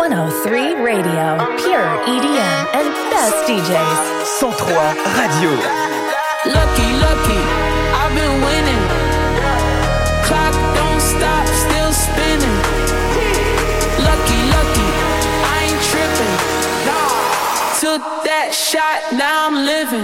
103 Radio, pure EDM and best DJs. 103 Radio. Lucky, lucky, I've been winning. Clock don't stop, still spinning. Lucky, lucky, I ain't tripping. Took that shot, now I'm living.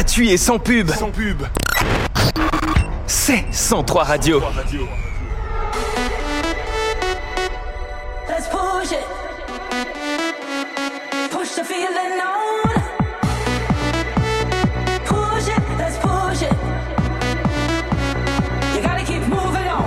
gratuit et sans pub. C'est 103 Radio. Let's push it. Push the feeling on. Push it, let's push it. You gotta keep moving on.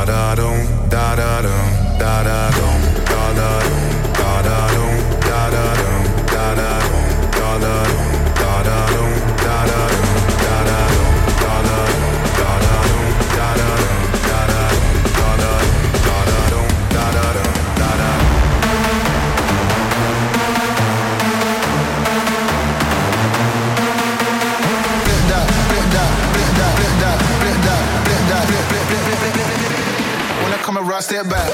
da dum, da da dum, da da dum, da da dum, da da dum, da da dum, da da dum, da da dum, da da dum, da da dum, da da dum, da da dum, da da dum, da da dum, da da dum, da da dum, da da dum, da da dum, da da. When I come around, step back.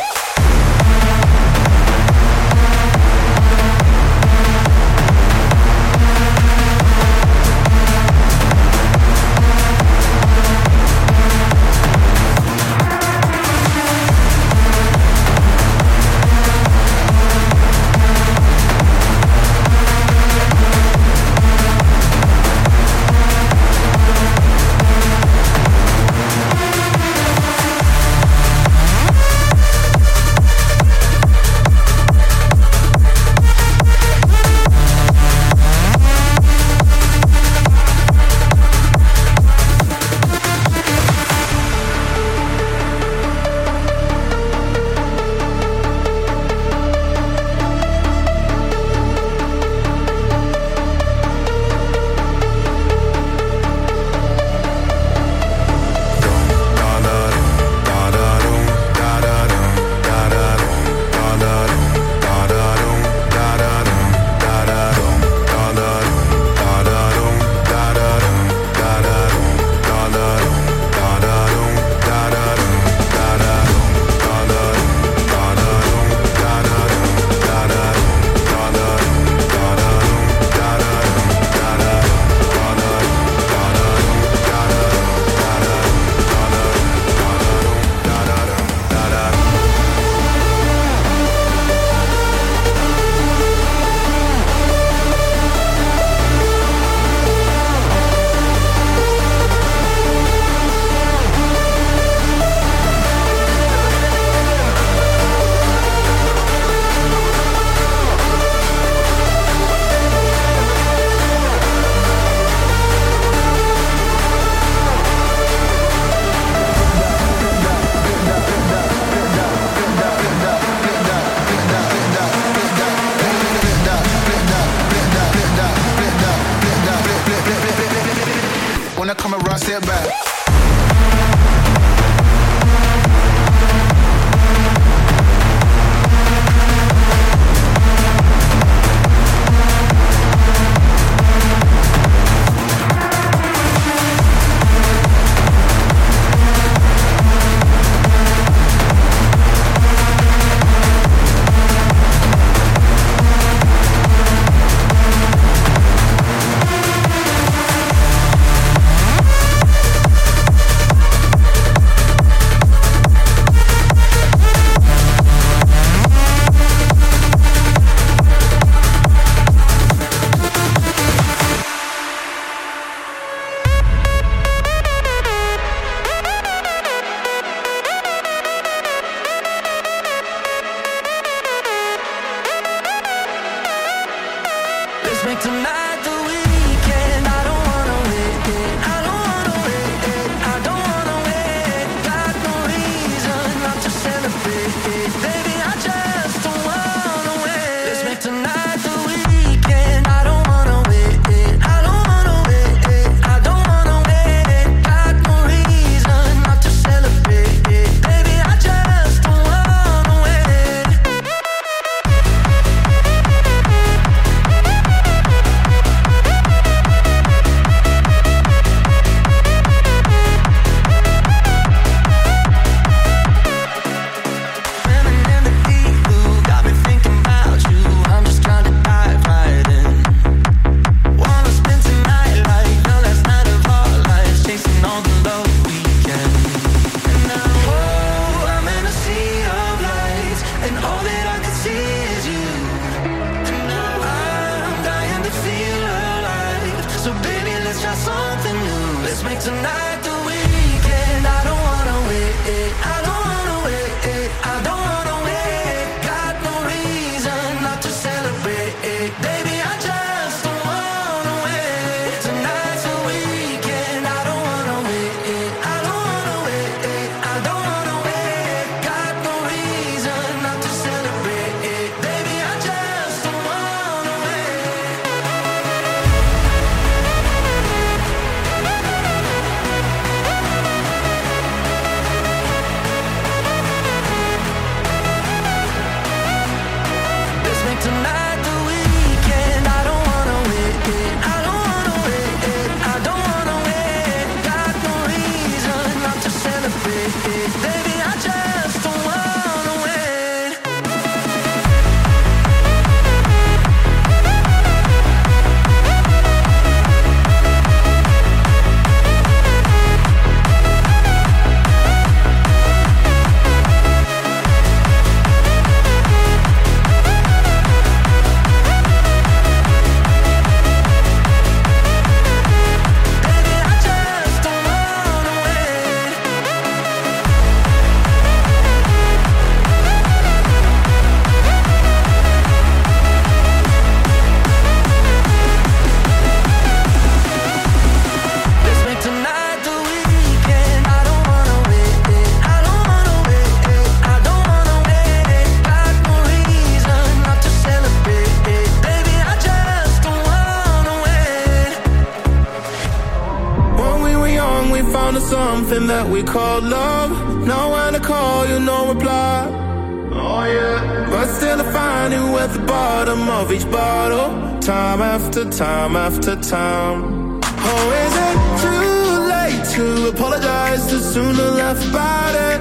something that we call love. Know when I call you, no reply. Oh yeah. But still I find you at the bottom of each bottle, time after time after time. Oh, is it too late to apologize? Too soon to laugh about it.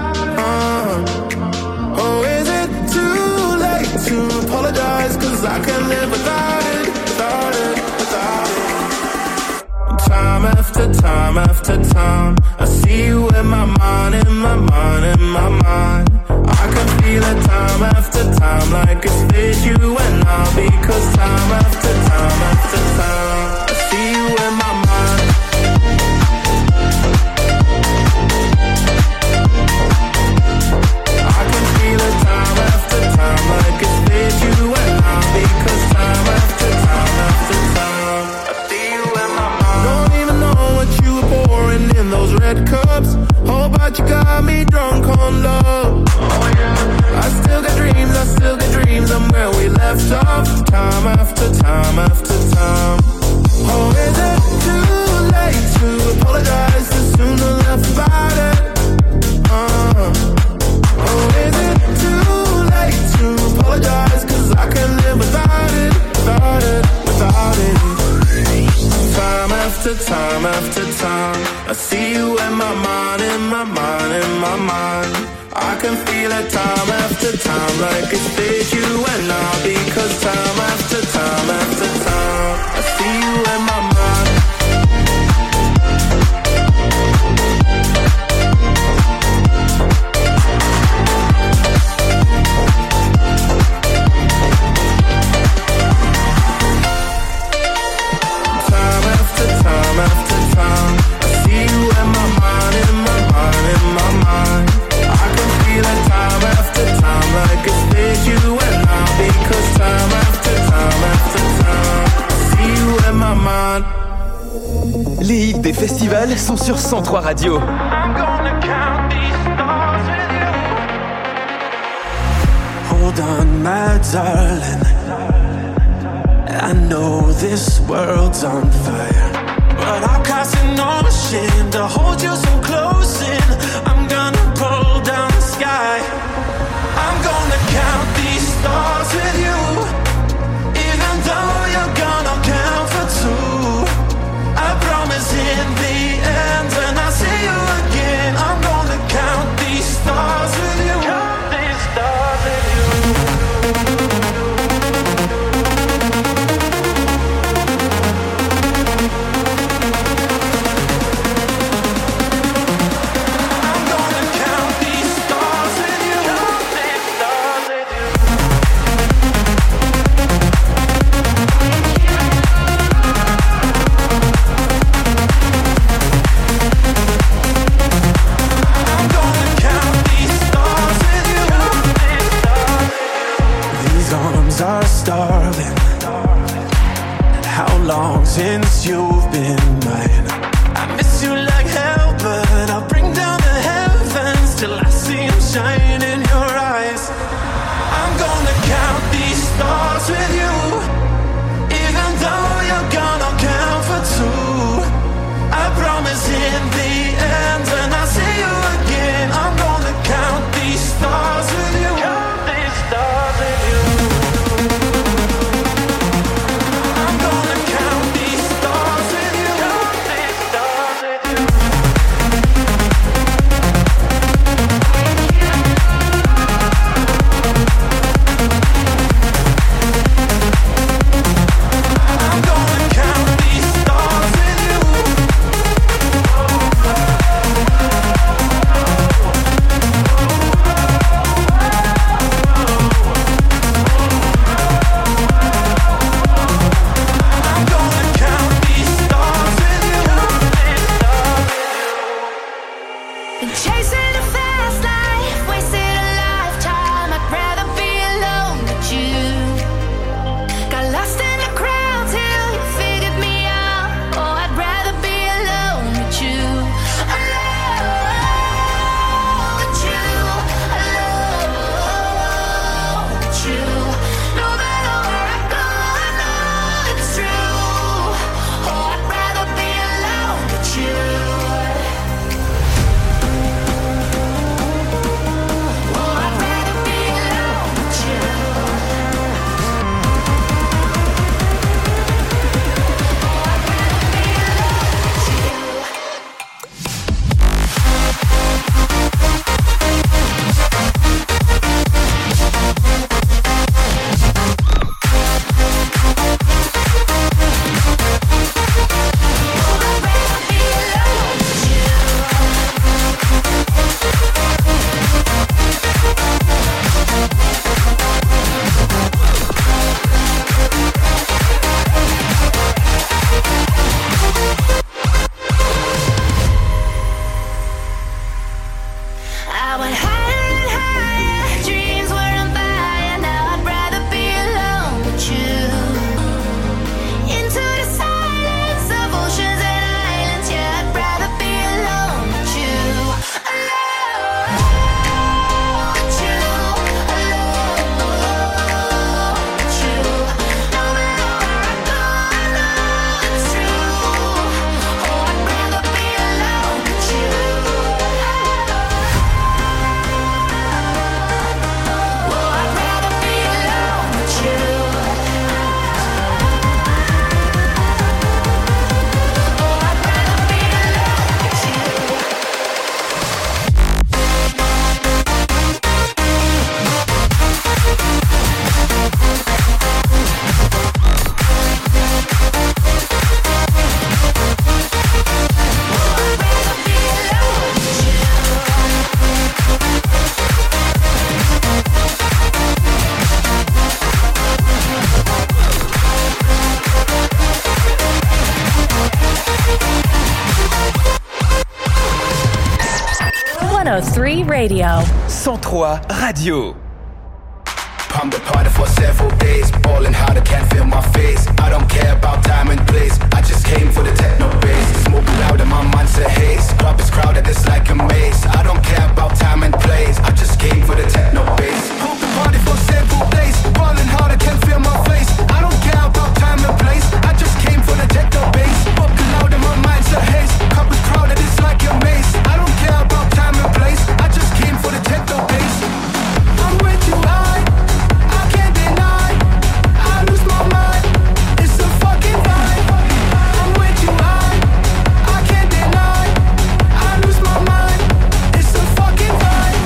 Oh, is it too late to apologize? 'Cause I can't live without it, without it, without it. Time after time after time, I see you in my mind, in my mind, in my mind. I can feel it time after time, like it's with you and I. Because time after time after time, I see you in my mind. I can feel it time after time, like it's with you and I. Because time after time after time, I see you in my mind. Don't even know what you were pouring in those red cups. Oh, but you got me drunk on love. Oh yeah. I still got dreams, I'm where we left off. Time after time after time. Oh, is it too late to apologize? Too soon to laugh about it. Oh, is it too late to apologize? 'Cause I can't live without it, without it, without it. Time after time after time, I see you in my mind, in my mind, in my mind. I can feel it time after time, like it's with you and I. Because time after time after time, I see you in my mind. Time after time after time, I see you in my mind, in my mind, in my mind. I can feel it time after time, like it's with you and I. Because time after time after time, I see you in my mind. Les hits des festivals sont sur 103 Radio. I'm gonna count these stars with you. Hold on, my darling, I know this world's on fire, but I'll cross an ocean to hold you so close in. I'm gonna pull down the sky. I'm gonna count these stars with you. Even though you're gonna count for two, I promise in the end when I see you again, I'm gonna count these stars with you. Count these stars with you. I'm gonna count these stars with you. Count these stars with you. I'm gonna count these stars with you. These arms are starving. How long since you've been mine? I miss you like hell, but I'll bring down the heavens till I see them shine in your eyes. I'm gonna count these stars with you. Even though you're gonna count for two, I promise in the end when I see you again, I'm gonna count these stars with you. Count these stars with you. I'm gonna count these stars with you. Count these stars with you. 103 Radio. 103 Radio. I'm the party for several days, ballin' hard, I can't feel my face. I don't care about time and place, I just came for the techno bass. Smoke loud and my mind's a haze. Club is crowded, it's like a maze. I don't care about time and place, I just came for the techno bass. Hold the party for several days, ballin' hard, I can't feel my face. I don't care about time and place, I just came for the techno bass. Smoke loud and my mind's a haze. Club is crowded, it's like a maze. I don't care about time and place, I just came for the techno bass. I'm way too high, I can't deny, I lose my mind, it's a fucking vibe. I'm way too high, I can't deny, I lose my mind, it's a fucking vibe.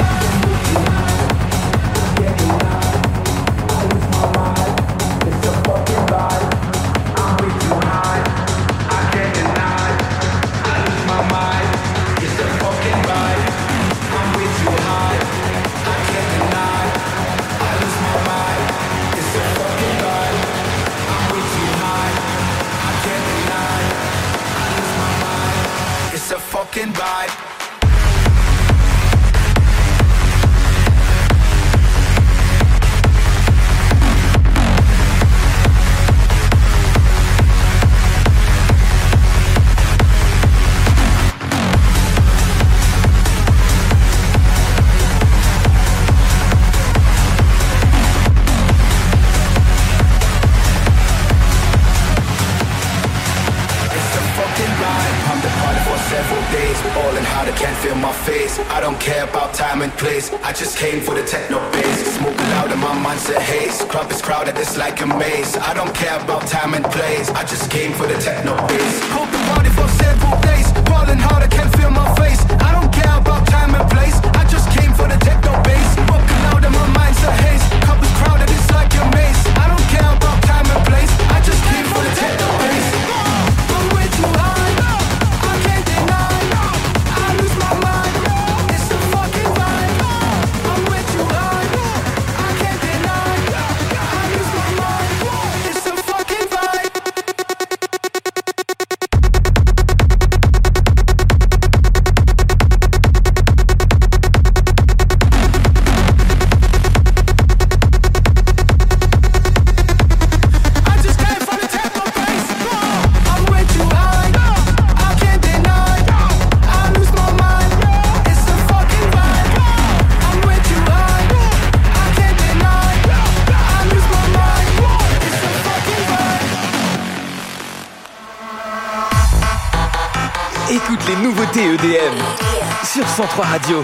I'm way too high, I can't deny, I lose my mind, it's a fucking vibe. I'm way too high, I can't deny, I lose my mind, it's a fucking vibe. I'm way too high, I can't deny, I lose my mind, it's a fucking vibe. I don't care about time and place, I just came for the techno bass. Smoke loud and my mind's a haze. Club is crowded, it's like a maze. I don't care about time and place, I just came for the techno bass. Hold the party for several days, ballin' hard, I can't feel my face. I don't care about time and place, I just came for the techno bass. Smoke loud and my mind's a haze. Club is crowded, it's like a maze. I don't care about time and place, I just came for the techno bass. I'm way too high, I can't deny, I lose my mind. Écoute les nouveautés EDM sur 103 Radio.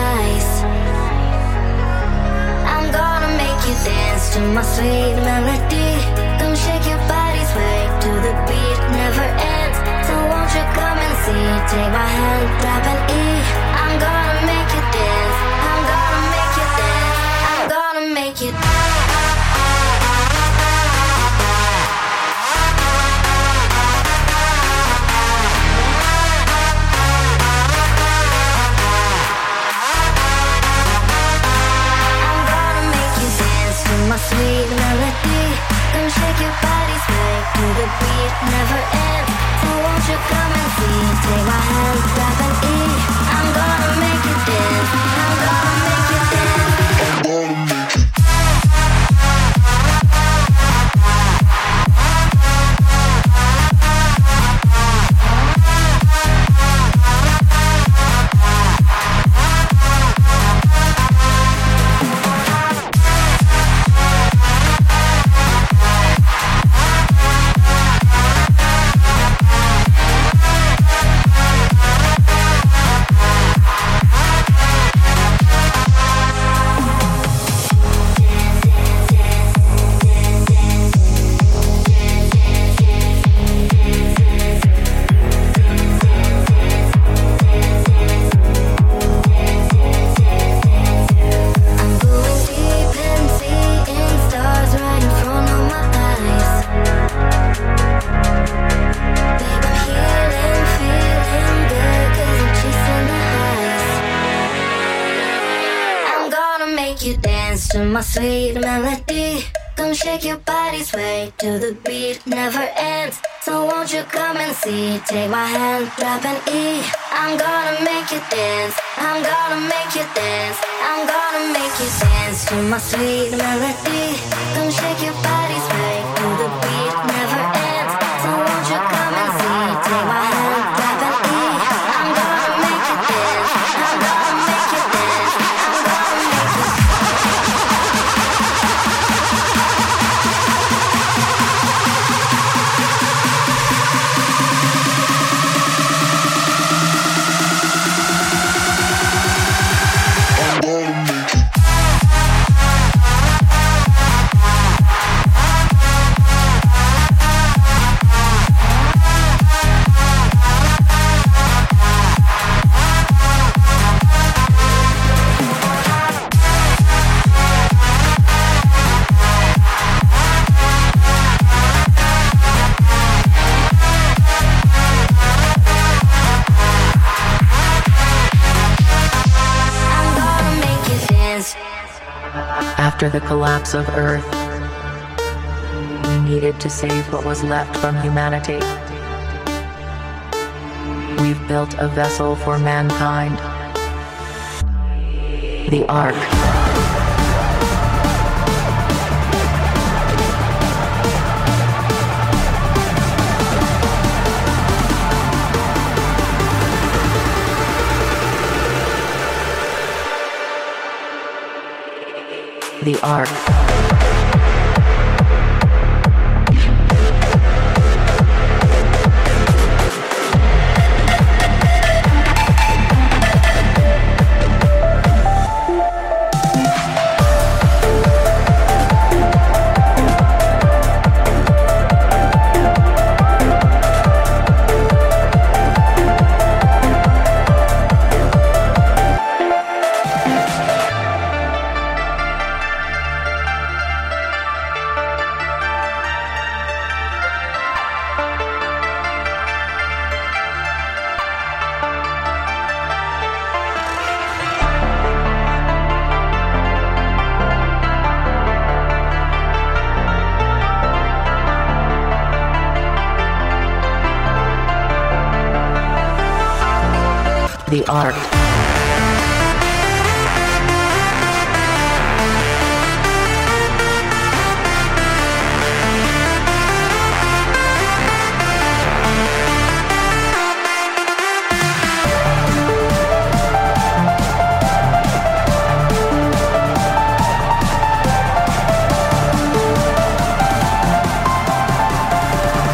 eyes. I'm gonna make you dance to my sweet melody. Come shake your body, sway to the beat, never ends. So won't you come and see? Take my hand, grab an E. I'm gonna make you dance. I'm gonna make you dance. I'm gonna make you dance. My sweet melody, come shake your body, sway to the beat, never ends. So won't you come and see? Take my hand, grab an E. I'm gonna make you dance. I'm gonna make you dance. I'm gonna make you. My sweet melody, come shake your body, sway to the beat, never ends. So won't you come and see? Take my hand, grab an E. I'm gonna make you dance. I'm gonna make you dance. I'm gonna make you dance to my sweet melody. Come shake your body, sway to the beat, never ends. So won't you come and see? Take my hand, grab an E. I'm gonna make you dance. I'm gonna make you dance. I'm gonna make you dance. After the collapse of Earth, we needed to save what was left from humanity. We've built a vessel for mankind, the Ark. The Ark. The Ark.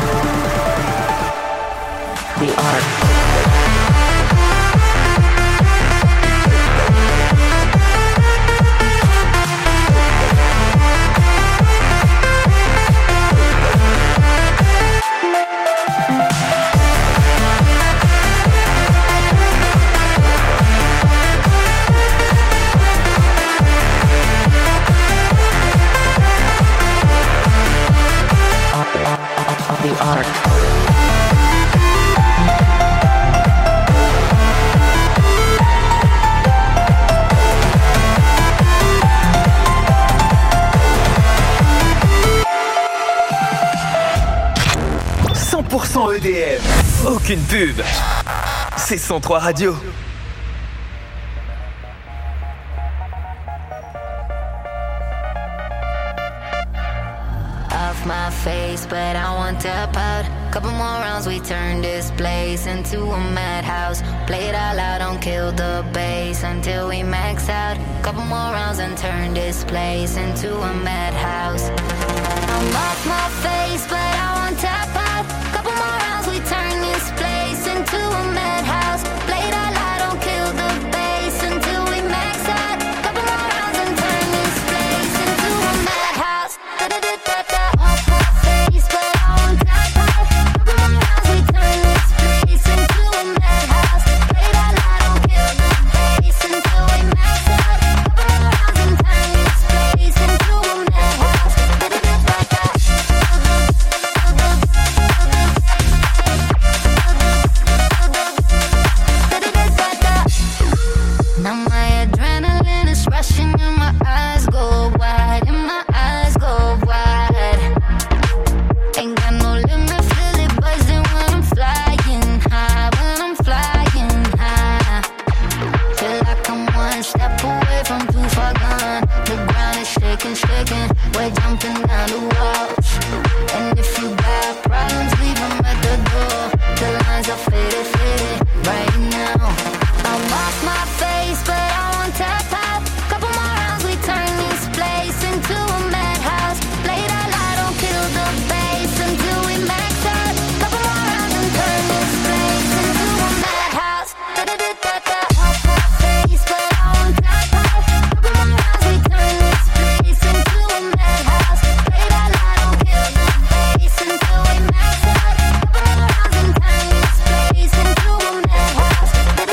The Ark. EDM. Aucune pub. C'est 103 Radio. Off my face, but I won't tap out. Couple more rounds, we turn this place into a madhouse. Play it all out, don't kill the bass until we max out. Couple more rounds and turn this place into a madhouse. I'm off my face, but I won't tap out. Couple more rounds, we turn this place into a madhouse. Play it all out, don't kill the bass until we max out. Couple more rounds and turn this place into a madhouse. Off my face, but I won't tap out. Couple more rounds, we turn this place into a madhouse. Play it all out, don't kill the bass until we max out. Couple more rounds and turn this place into a madhouse. Now my adrenaline is rushing and my eyes go wide, and my eyes go wide. Ain't got no limit, feel it buzzing when I'm flying high, when I'm flying high. Feel like I'm one step away from too far gone. The ground is shaking, shaking, we're jumping down the walls. And if you got problems, leave them at the door. The lines are faded, faded right now. I'm off my face, but I won't tap out. Couple more rounds, we turn this place into a madhouse. Play it all out, don't kill the bass until we max out. Couple more rounds and turn this place into a madhouse. Off my face, but I won't tap out. Couple more rounds, we turn this place into a madhouse. Play it all out, don't kill the bass until we max out. Couple more rounds and turn this place into a madhouse.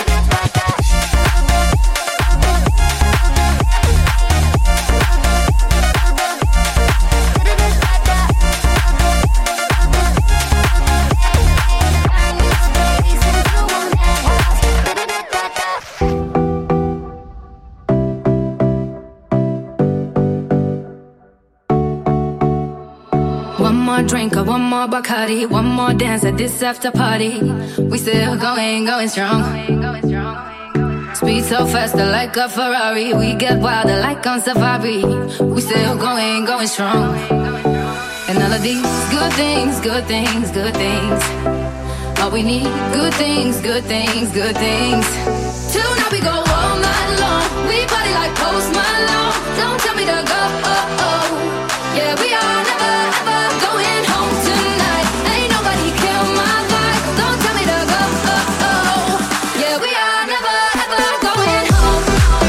One more drink or one more Bacardi, one more dance at this after party. We still going strong. Speed so faster like a Ferrari. We get wilder like on safari. We still going strong. And all of these good things, good things, good things. All we need, good things, good things, good things. Tonight we go all night long. We party like Post Malone. Don't tell me to go. Yeah, we are never ever going home tonight. Ain't nobody kill my vibe. Don't tell me to go. Yeah, we are never ever going home.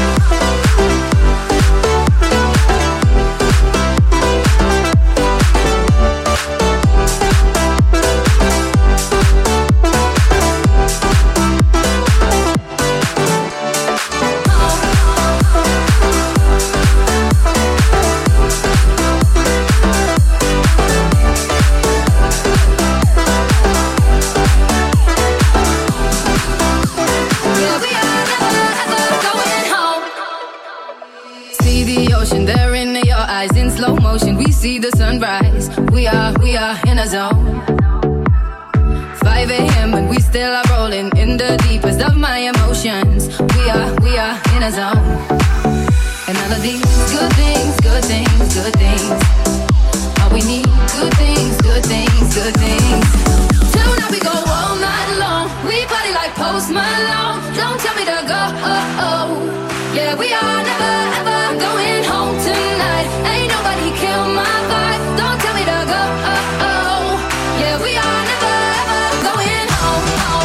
In slow motion, we see the sunrise. We are in a zone. 5 a.m. and we still are rolling in the deepest of my emotions. We are in a zone. And all of these good things, good things, good things. All we need, good things, good things, good things. Tonight we go all night long. We party like Post Malone. Don't tell me to go. Yeah, we are never ever going home tonight. Ain't nobody kill my vibe. Don't tell me to go. Yeah, we are never ever going home.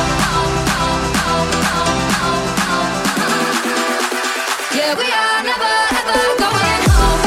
Yeah, we are never ever going home.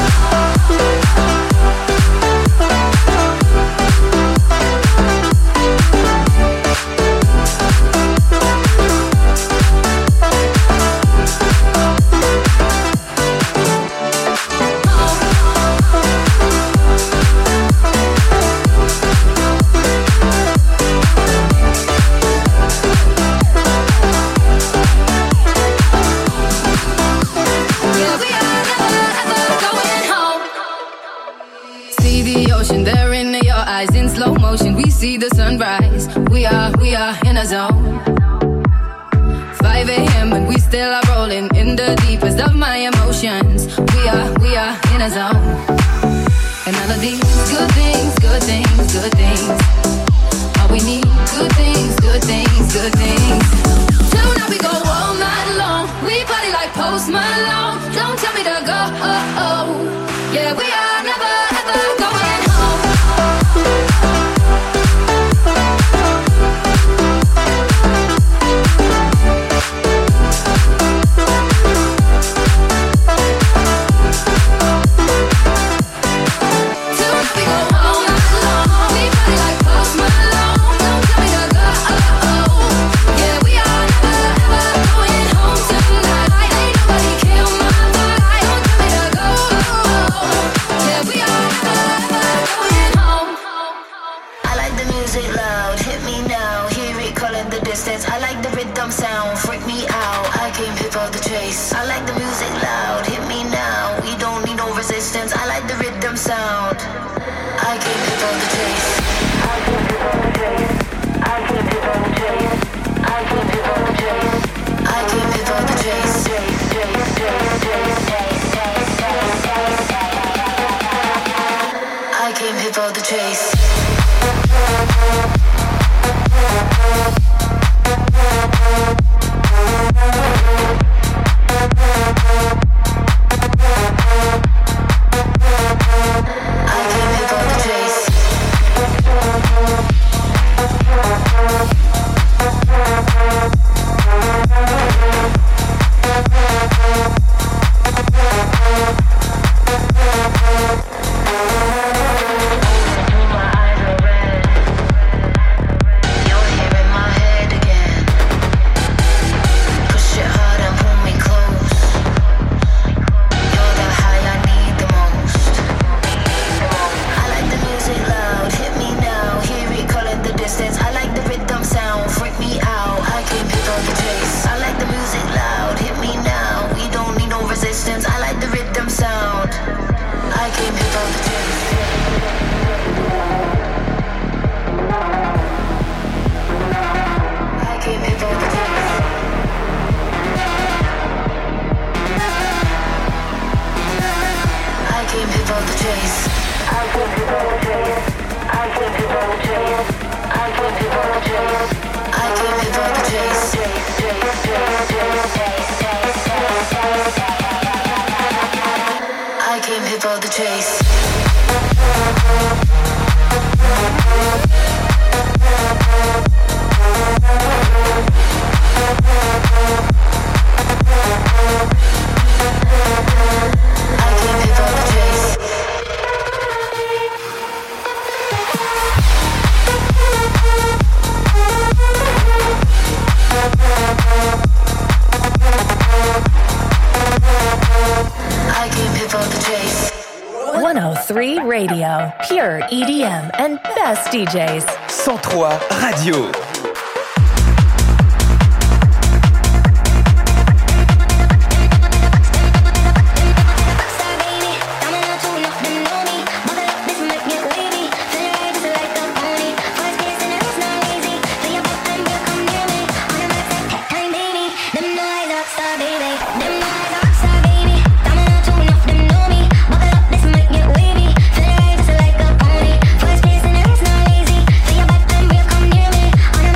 See the sunrise. We we are in a zone. 5 a.m. and we still are rolling in the deepest of my emotions. We are in a zone. And all of these good things, good things, good things. All we need, good things, good things, good things. Tonight we go all night long. We party like Post Malone. Don't tell me to go. Yeah, we are never ever going home. I like the music loud, hit me now. We don't need no resistance. I like the rhythm sound. I came here for the chase. I came here for the chase. I came here for the chase. I came here for the chase. I came here for the chase. I came here for the chase. Radio, pure EDM and best DJs. 103 Radio. On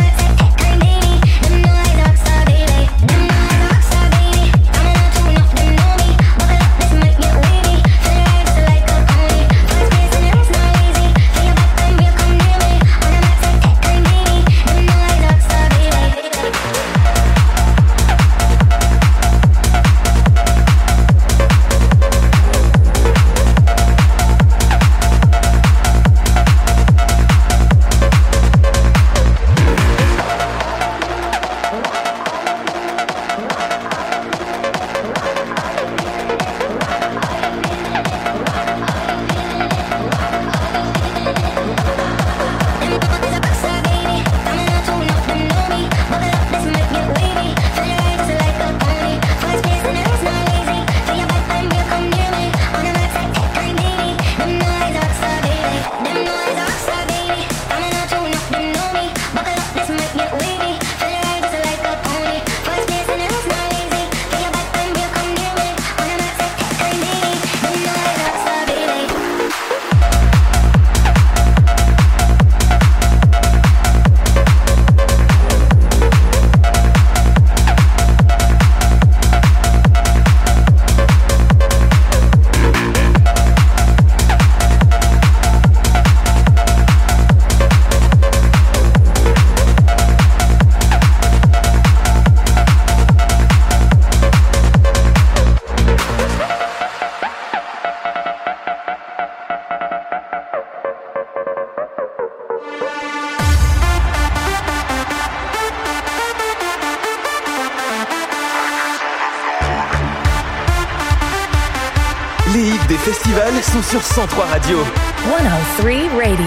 Les hits des festivals sont sur 103 Radio. 103 Radio.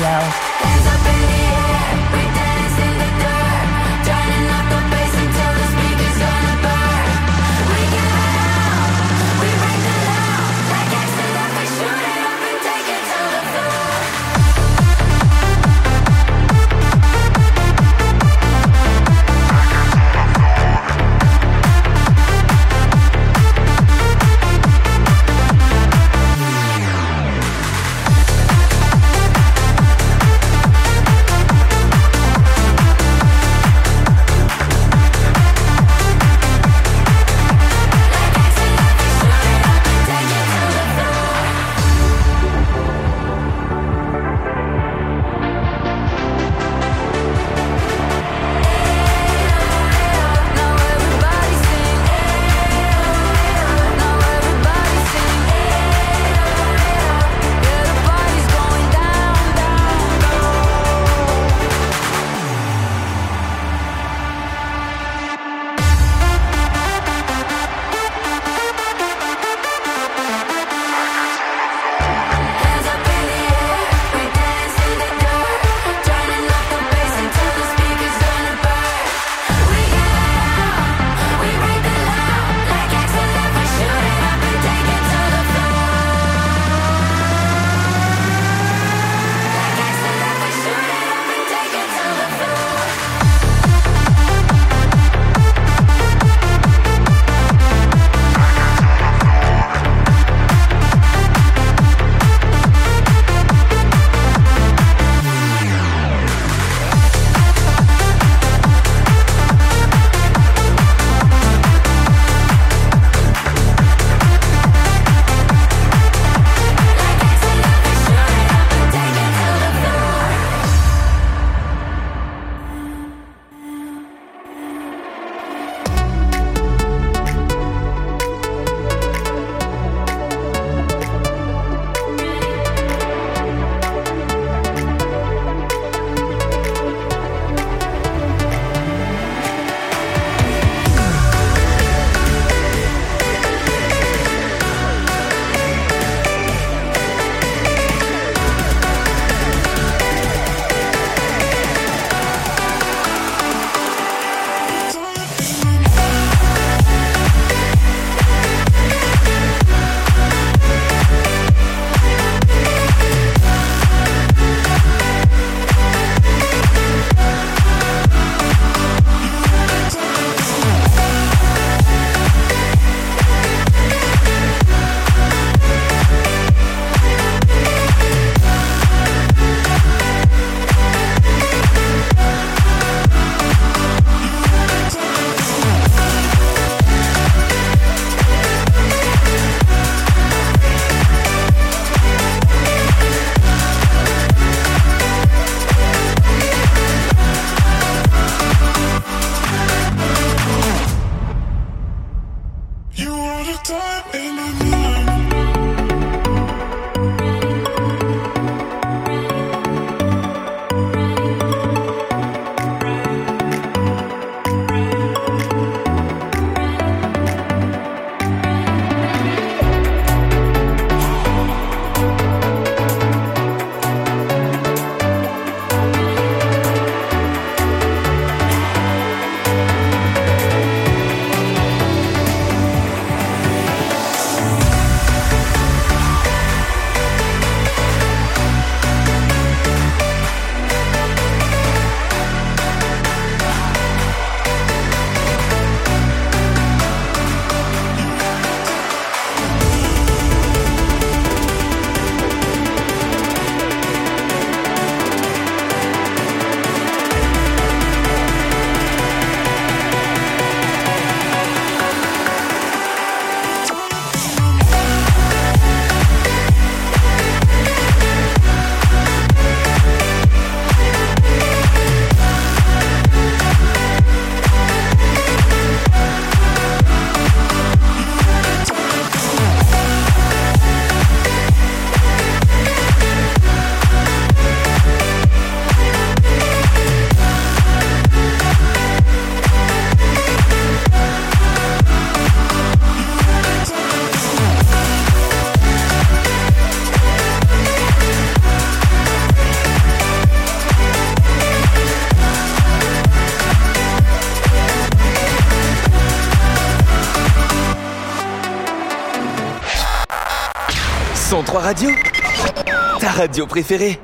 103 Radio, ta radio préférée.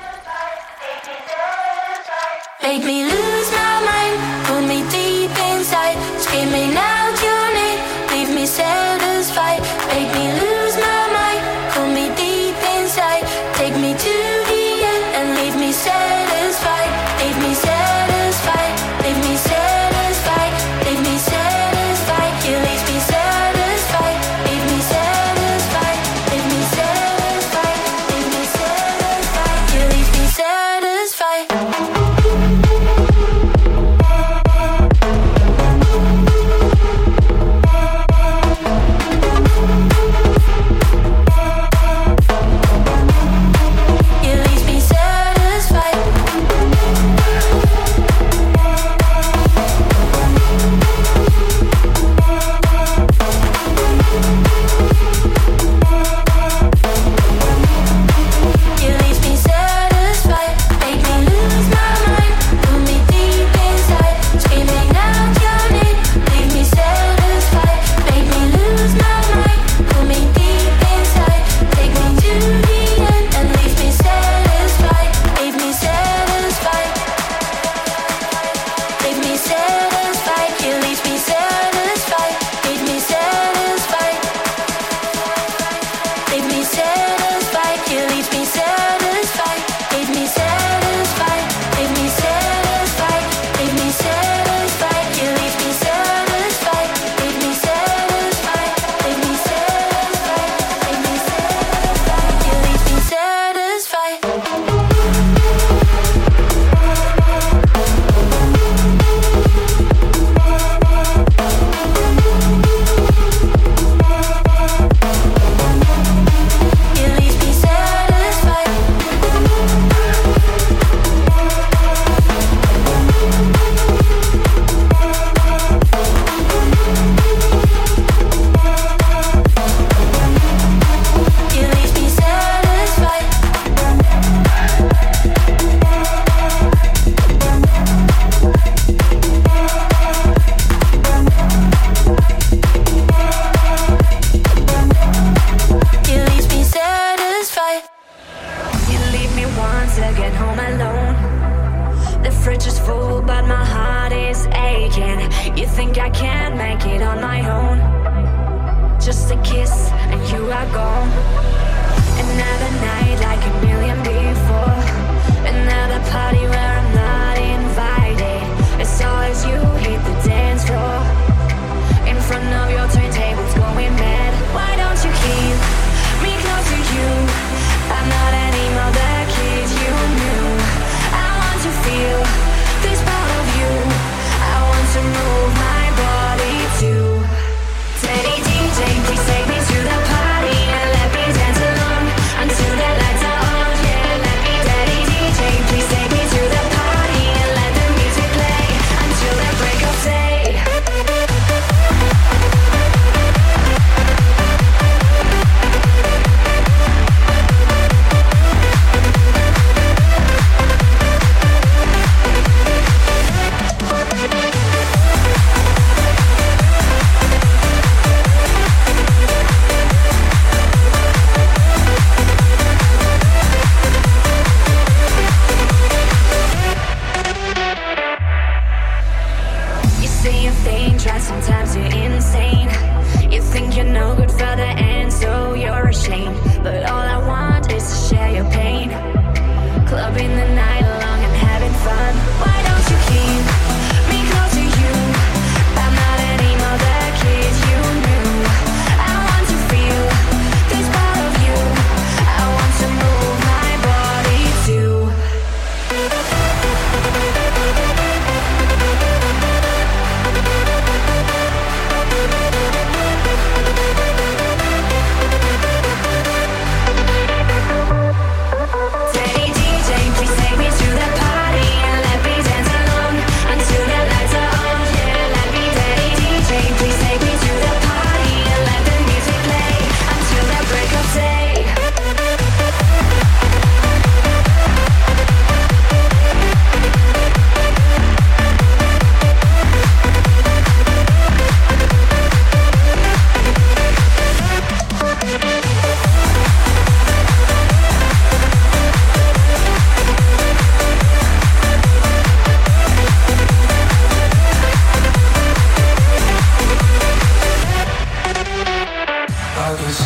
Make me lose my mind, pull me deep inside, screaming out your name, leave me satisfied. Make me lose my mind, pull me deep inside, take me to the end and leave me satisfied. Leave me satisfied, leave me satisfied, leave me satisfied. You leave me satisfied, leave me satisfied, leave me satisfied, leave me satisfied. You leave me satisfied.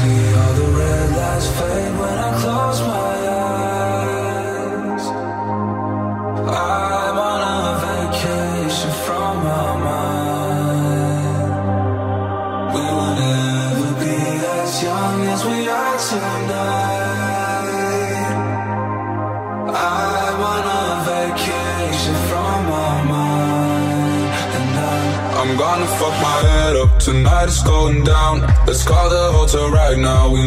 see all the red lights fade when I close my eyes. I'm on a vacation from my mind. We will never be as young as we are tonight. I'm on a vacation from my mind. And I'm gonna fuck my head up. Tonight it's going down. Let's call the hotel right now. We